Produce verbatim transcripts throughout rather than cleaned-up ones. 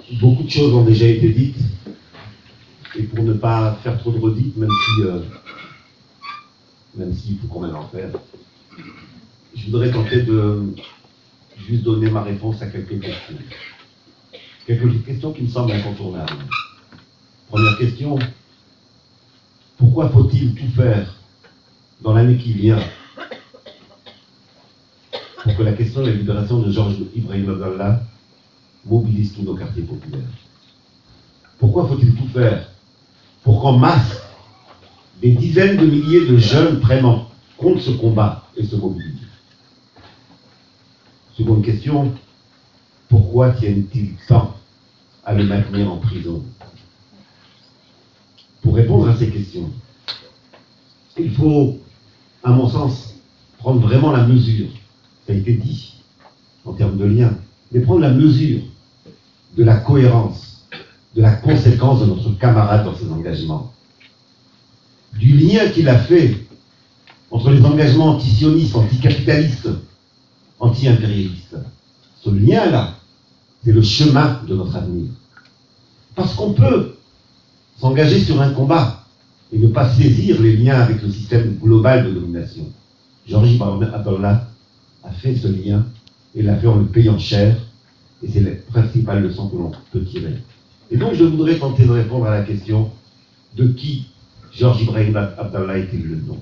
beaucoup de choses ont déjà été dites, et pour ne pas faire trop de redites, même si, euh, même s'il faut quand même en faire, je voudrais tenter de juste donner ma réponse à quelques questions. Quelques questions qui me semblent incontournables. Première question, pourquoi faut-il tout faire dans l'année qui vient pour que la question de la libération de Georges Ibrahim Abdallah mobilise tous nos quartiers populaires? Pourquoi faut-il tout faire pour qu'en masse, des dizaines de milliers de jeunes prennent en compte ce combat et se mobilisent? Seconde question, pourquoi tiennent-ils tant à le maintenir en prison? Pour répondre à ces questions, il faut, à mon sens, prendre vraiment la mesure, ça a été dit en termes de lien, mais prendre la mesure de la cohérence, de la conséquence de notre camarade dans ses engagements, du lien qu'il a fait entre les engagements antisionistes, anticapitalistes, anti-impérialistes. Ce lien-là, c'est le chemin de notre avenir. Parce qu'on peut s'engager sur un combat et ne pas saisir les liens avec le système global de domination. Georges Ibrahim Abdallah a fait ce lien et l'a fait en le payant cher, et c'est la principale leçon que l'on peut tirer. Et donc je voudrais tenter de répondre à la question de qui Georges Ibrahim Abdallah était le nom.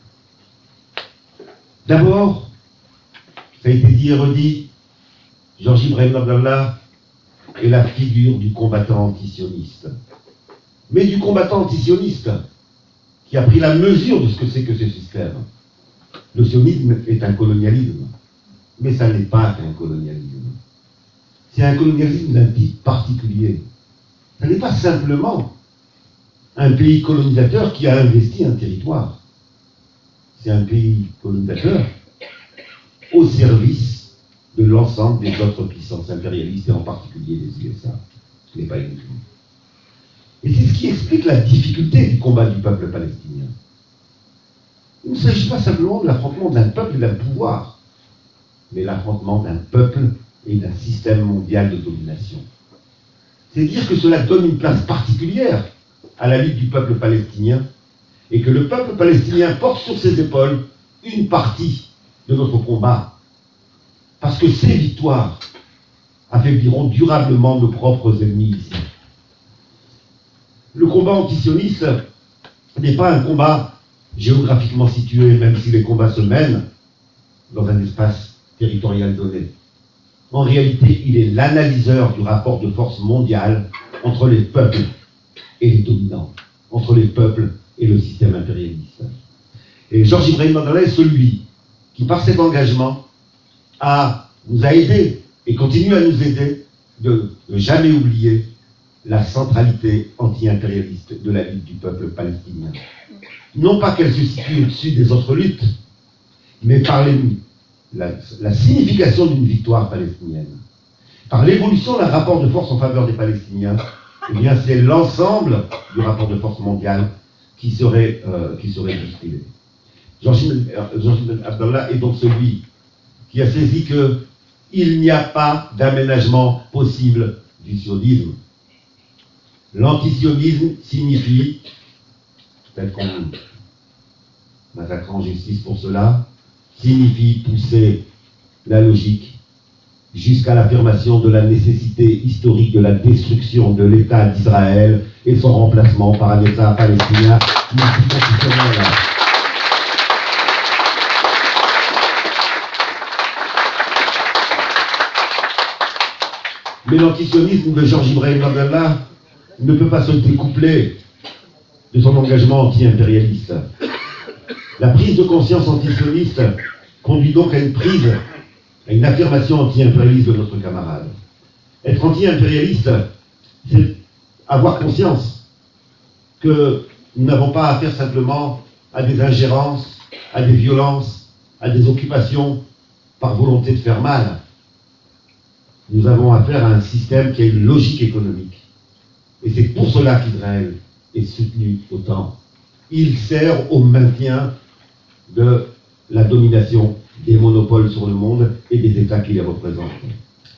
D'abord, ça a été dit et redit, Georges Ibrahim Abdallah est la figure du combattant antisioniste. Mais du combattant antisioniste qui a pris la mesure de ce que c'est que ce système. Le sionisme est un colonialisme, mais ça n'est pas un colonialisme. C'est un colonialisme d'un type particulier. Ça n'est pas simplement un pays colonisateur qui a investi un territoire. C'est un pays colonisateur au service de l'ensemble des autres puissances impérialistes, et en particulier des U S A. Ce n'est pas uniquement. Et c'est ce qui explique la difficulté du combat du peuple palestinien. Il ne s'agit pas simplement de l'affrontement d'un peuple et d'un pouvoir, mais l'affrontement d'un peuple et d'un système mondial de domination. C'est dire que cela donne une place particulière à la lutte du peuple palestinien, et que le peuple palestinien porte sur ses épaules une partie de notre combat, parce que ces victoires affaibliront durablement nos propres ennemis ici. Le combat antisioniste n'est pas un combat géographiquement situé, même si les combats se mènent dans un espace territorial donné. En réalité, il est l'analyseur du rapport de force mondial entre les peuples et les dominants, entre les peuples et le système impérialiste. Et Georges Ibrahim Abdallah est celui qui, par cet engagement, a, nous a aidés et continue à nous aider de ne jamais oublier la centralité anti-impérialiste de la lutte du peuple palestinien. Non pas qu'elle se situe au-dessus des autres luttes, mais par les, la, la signification d'une victoire palestinienne. Par l'évolution d'un rapport de force en faveur des Palestiniens, eh bien c'est l'ensemble du rapport de force mondial qui serait, euh, qui serait bousculé. Georges Abdallah est donc celui qui a saisi qu'il n'y a pas d'aménagement possible du sionisme. L'antisionisme signifie, peut-être qu'on m'attaquera en justice pour cela, signifie pousser la logique jusqu'à l'affirmation de la nécessité historique de la destruction de l'État d'Israël et son remplacement par un État palestinien multiconstitutionnel. Mais l'antisionisme de Georges Ibrahim Abdallah ne peut pas se découpler de son engagement anti-impérialiste. La prise de conscience antisioniste conduit donc à une prise, à une affirmation anti-impérialiste de notre camarade. Être anti-impérialiste, c'est avoir conscience que nous n'avons pas affaire simplement à des ingérences, à des violences, à des occupations par volonté de faire mal. Nous avons affaire à un système qui a une logique économique. Et c'est pour cela qu'Israël est soutenu autant. Il sert au maintien de la domination des monopoles sur le monde et des États qui les représentent.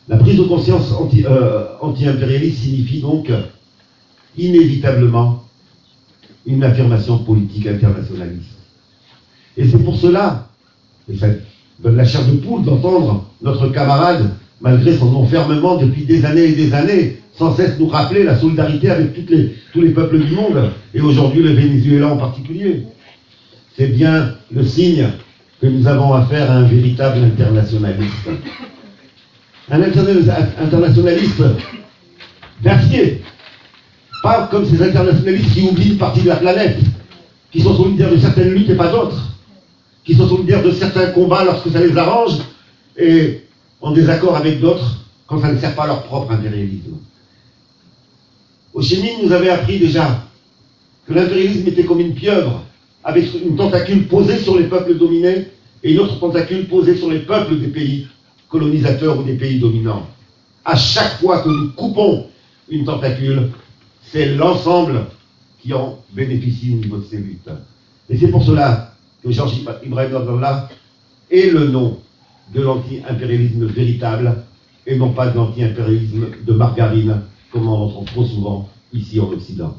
La prise de conscience anti, euh, anti-impérialiste signifie donc inévitablement une affirmation politique internationaliste. Et c'est pour cela, et ça donne la chair de poule d'entendre notre camarade, malgré son enfermement depuis des années et des années, sans cesse nous rappeler la solidarité avec toutes les, tous les peuples du monde, et aujourd'hui le Venezuela en particulier. C'est bien le signe que nous avons affaire à un véritable internationaliste. Un internationaliste d'acier, pas comme ces internationalistes qui oublient une partie de la planète, qui sont solidaires de certaines luttes et pas d'autres, qui sont solidaires de certains combats lorsque ça les arrange, et en désaccord avec d'autres quand ça ne sert pas leur propre impérialisme. Ho Chi Minh nous avait appris déjà que l'impérialisme était comme une pieuvre, avec une tentacule posée sur les peuples dominés et une autre tentacule posée sur les peuples des pays colonisateurs ou des pays dominants. À chaque fois que nous coupons une tentacule, c'est l'ensemble qui en bénéficie au niveau de ces luttes. Et c'est pour cela que Georges Ibrahim Abdallah est le nom de l'anti-impérialisme véritable et non pas de l'anti-impérialisme de margarine, comme on entend trop souvent ici en Occident.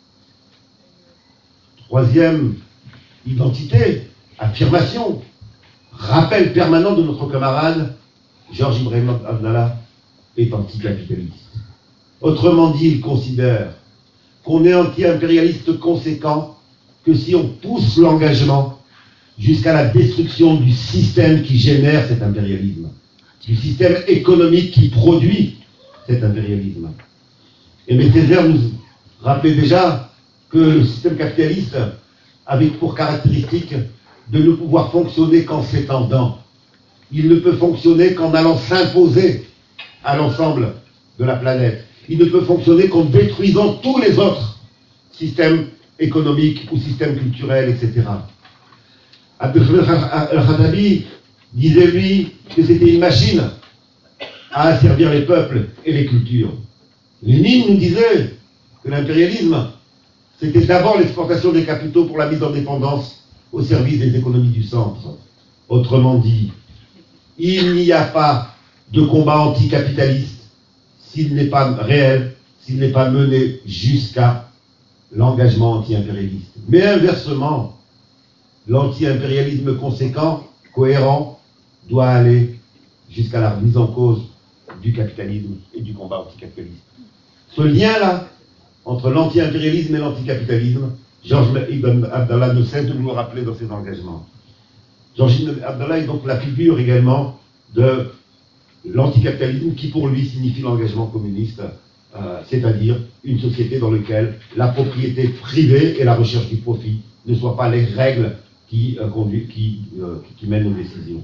Troisième identité, affirmation, rappel permanent de notre camarade, Georges Ibrahim Abdallah est anticapitaliste. Autrement dit, il considère qu'on est anti-impérialiste conséquent que si on pousse l'engagement jusqu'à la destruction du système qui génère cet impérialisme, du système économique qui produit cet impérialisme. Et M. Césaire nous rappelait déjà que le système capitaliste avait pour caractéristique de ne pouvoir fonctionner qu'en s'étendant. Il ne peut fonctionner qu'en allant s'imposer à l'ensemble de la planète. Il ne peut fonctionner qu'en détruisant tous les autres systèmes économiques ou systèmes culturels, et cetera. Abdel al-Khattabi disait, lui, que c'était une machine à asservir les peuples et les cultures. Lénine nous disait que l'impérialisme, c'était d'abord l'exportation des capitaux pour la mise en dépendance au service des économies du centre. Autrement dit, il n'y a pas de combat anticapitaliste s'il n'est pas réel, s'il n'est pas mené jusqu'à l'engagement anti-impérialiste. Mais inversement, l'anti-impérialisme conséquent, cohérent, doit aller jusqu'à la mise en cause du capitalisme et du combat anticapitaliste. Ce lien-là, entre l'anti-impérialisme et l'anticapitalisme, Georges Ibn Abdallah ne cesse de nous le rappeler dans ses engagements. Georges Ibn Abdallah est donc la figure également de l'anticapitalisme qui pour lui signifie l'engagement communiste, euh, c'est-à-dire une société dans laquelle la propriété privée et la recherche du profit ne soient pas les règles qui, euh, conduisent, qui, euh, qui mènent aux décisions.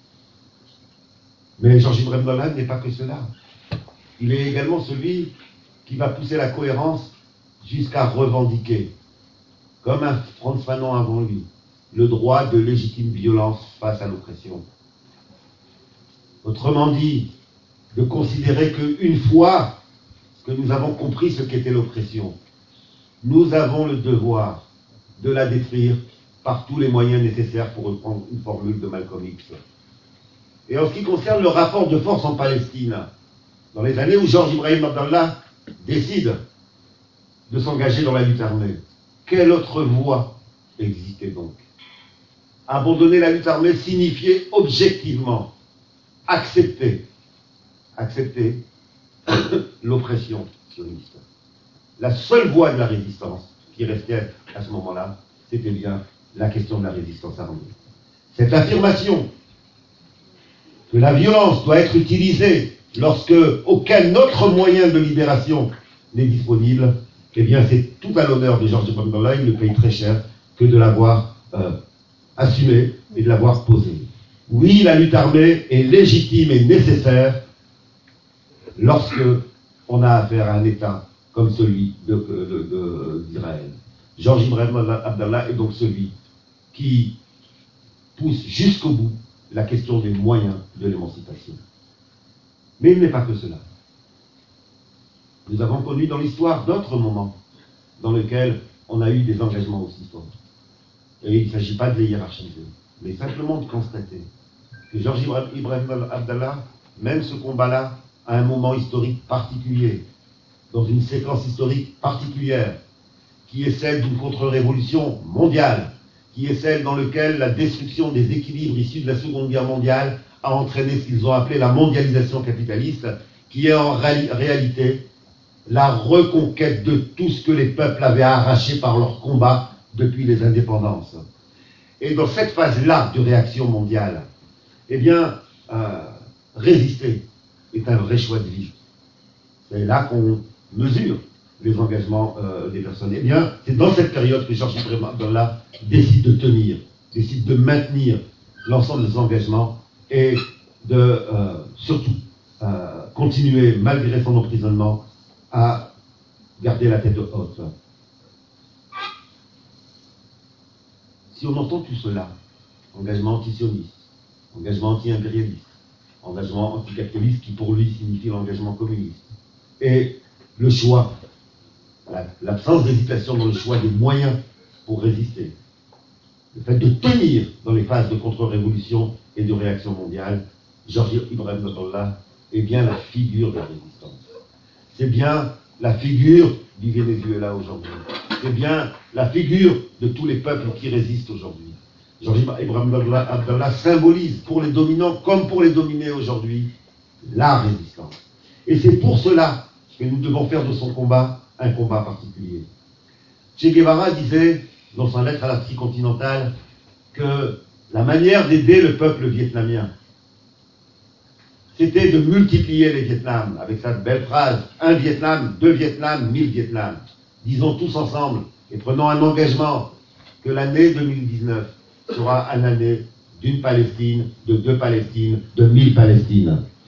Mais Georges Ibn Abdallah n'est pas que cela. Il est également celui qui va pousser la cohérence jusqu'à revendiquer, comme un Frantz Fanon avant lui, le droit de légitime violence face à l'oppression. Autrement dit, de considérer qu'une fois que nous avons compris ce qu'était l'oppression, nous avons le devoir de la détruire par tous les moyens nécessaires, pour reprendre une formule de Malcolm X. Et en ce qui concerne le rapport de force en Palestine, dans les années où Georges Ibrahim Abdallah décide de s'engager dans la lutte armée, quelle autre voie existait donc? Abandonner la lutte armée signifiait objectivement accepter, accepter l'oppression sioniste. La seule voie de la résistance qui restait à ce moment-là, c'était bien la question de la résistance armée. Cette affirmation que la violence doit être utilisée lorsque aucun autre moyen de libération n'est disponible, eh bien c'est tout à l'honneur de Georges Ibrahim Abdallah, il le paye très cher, que de l'avoir euh, assumé et de l'avoir posé. Oui, la lutte armée est légitime et nécessaire lorsque on a affaire à un État comme celui d'Israël. Georges Ibrahim Abdallah est donc celui qui pousse jusqu'au bout la question des moyens de l'émancipation. Mais il n'est pas que cela. Nous avons connu dans l'histoire d'autres moments dans lesquels on a eu des engagements aussi forts. Et il ne s'agit pas de les hiérarchiser, mais simplement de constater que Georges Ibrahim Abdallah mène ce combat-là à un moment historique particulier, dans une séquence historique particulière, qui est celle d'une contre-révolution mondiale, qui est celle dans laquelle la destruction des équilibres issus de la Seconde Guerre mondiale a entraîné ce qu'ils ont appelé la mondialisation capitaliste, qui est en ré réalité la reconquête de tout ce que les peuples avaient arraché par leur combat depuis les indépendances. Et dans cette phase-là de réaction mondiale, eh bien, euh, résister est un vrai choix de vie. C'est là qu'on mesure les engagements euh, des personnes. Eh bien, c'est dans cette période que Georges Ibrahim Abdallah décide de tenir, décide de maintenir l'ensemble des engagements et de euh, surtout euh, continuer, malgré son emprisonnement, à garder la tête haute. Si on entend tout cela, engagement antisioniste, engagement anti-impérialiste, engagement anticapitaliste qui pour lui signifie l'engagement communiste, et le choix, l'absence d'hésitation dans le choix des moyens pour résister, le fait de tenir dans les phases de contre-révolution et de réaction mondiale, Georges Ibrahim Abdallah est bien la figure de la résistance. C'est bien la figure du Venezuela aujourd'hui. C'est bien la figure de tous les peuples qui résistent aujourd'hui. Georges Ibrahim Abdallah symbolise pour les dominants comme pour les dominés aujourd'hui la résistance. Et c'est pour cela que nous devons faire de son combat un combat particulier. Che Guevara disait, dans sa lettre à la tricontinentale, que la manière d'aider le peuple vietnamien, c'était de multiplier les Vietnams, avec cette belle phrase, un Vietnam, deux Vietnams, mille Vietnams. Disons tous ensemble, et prenons un engagement, que l'année deux mille dix-neuf sera une année d'une Palestine, de deux Palestines, de mille Palestines.